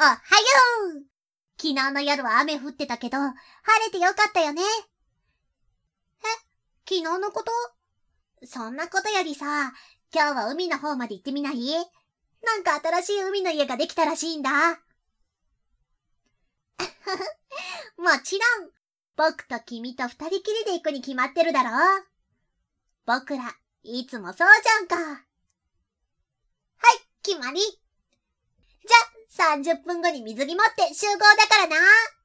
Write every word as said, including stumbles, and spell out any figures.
はよう。昨日の夜は雨降ってたけど、晴れてよかったよね。え、昨日のこと？そんなことよりさ、今日は海の方まで行ってみない？なんか新しい海の家ができたらしいんだ。もちろん、僕と君と二人きりで行くに決まってるだろ。僕ら、いつもそうじゃんか。はい、決まり。じゃ、さんじゅっぷんごに水着持って集合だからな。